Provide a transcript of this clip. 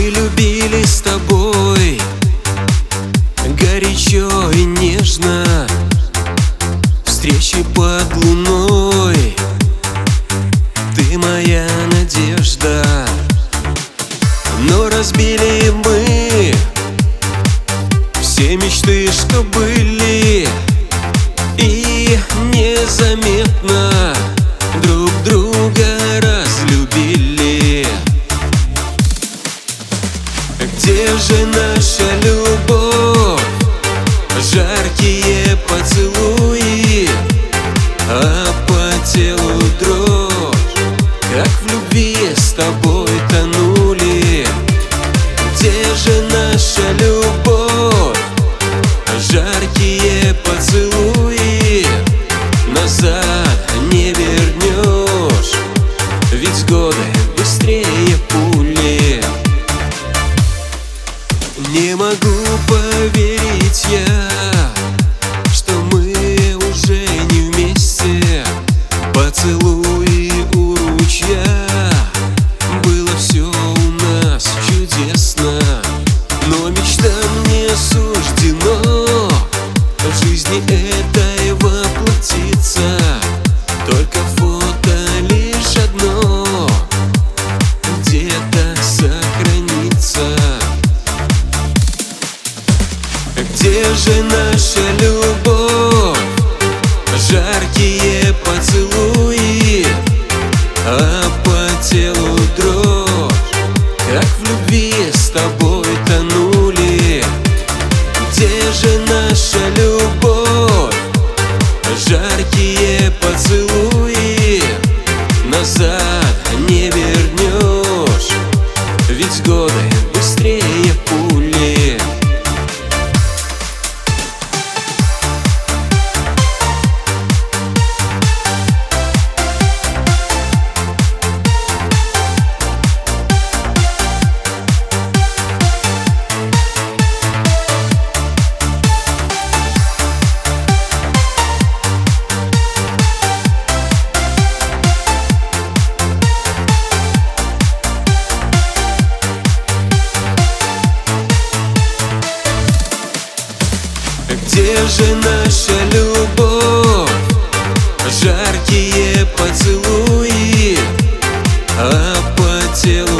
Мы любили с тобой горячо и нежно, встречи под луной. Ты моя надежда. Но разбили мы все мечты, что были, и незаметно друг друга разлюбили. Где же наша любовь, жаркие поцелуи, а по телу дрожь, как в любви с тобой тонули? Где же наша любовь, жаркие поцелуи, назад не вернешь, ведь годы быстрее пули. Не могу поверить я, что мы уже не вместе. Поцелуи у ручья, было все у нас чудесно. Но мечтам не суждено в жизни этой воплотиться. Только фото лишь одно где-то сохранится. Где же наша любовь, жаркие поцелуи, а по телу дрожь, как в любви с тобой тонули? Где же наша любовь, жаркие поцелуи, назад не вернешь, ведь годы быстрее пули. Где же наша любовь, жаркие поцелуи, а по телу